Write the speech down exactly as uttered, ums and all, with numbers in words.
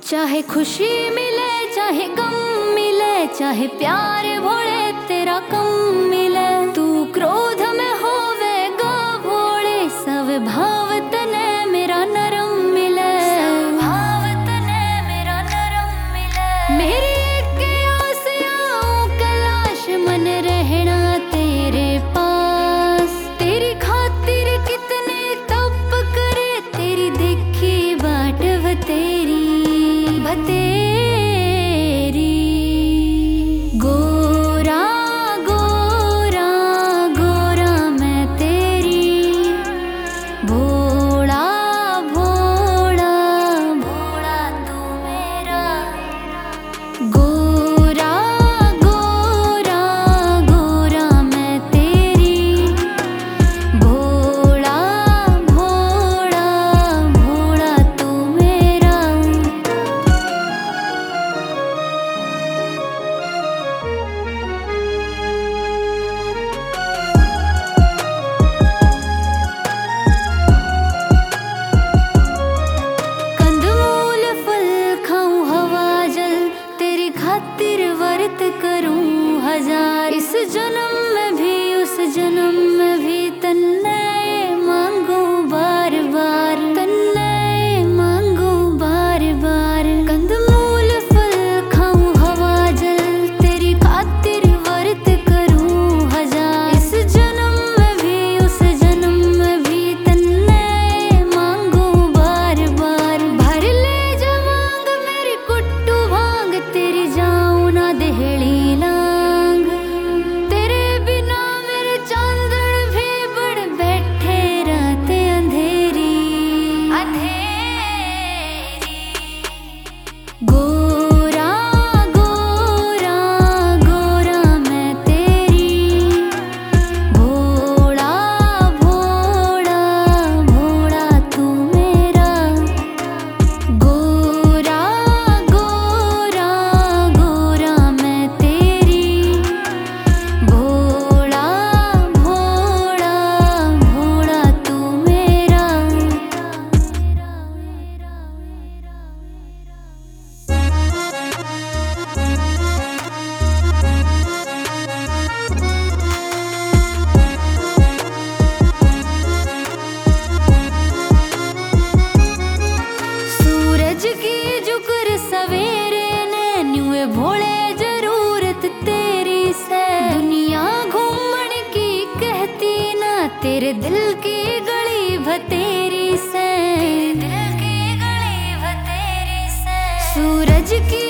चाहे खुशी मिले चाहे गम मिले, चाहे प्यार भोले तेरा कम मिले, तू क्रोध में होवेगा भोले, सब भाव तने मेरा नरम मिले, सब भाव तने मेरा नरम मिले। मेरी एक आस आऊं कैलाश मन रहना तेरे पास, तेरी खातिर कितने तप करे, तेरी देखी बाट बतेरी बतेरी। गोरा गोरा गोरा मैं तेरी, भोला भोला भोला तू मेरा। गोरा गोरा गोरा मैं तेरी, भोला भोला भोला तू मेरा। खातिर व्रत करूं हजार, इस जन्म में भी उस जन्म में भी तन्ने मांगू बार बार, तन्ने मांगू बार बार। कंदमूल फल खाऊं हवा जल, तेरी खातिर व्रत करूं हजार, इस जन्म में भी उस जन्म में भी तन्ने मांगू बार बार। भर ले जवांग मेरी कुट्टू भांग, तेरी जाऊं ना देहली लांग, तेरे बिना मेरे चांदन भी बढ़ बैठे रात अंधेरी अंधेरी। गोरा गोरा गोरा मैं तेरी, भोला भोला भोला तू मेरा। गोरा गोरा गोरा मैं तेरी, भोला भोला भोला तू मेरा। सूरज की जुकर सवेरे ने न्यूए भोले जरूरत तेरी से, दुनिया घूमन की कहती ना तेरे दिल की गली भतेरी से, दिल की गली भतेरी से। सूरज की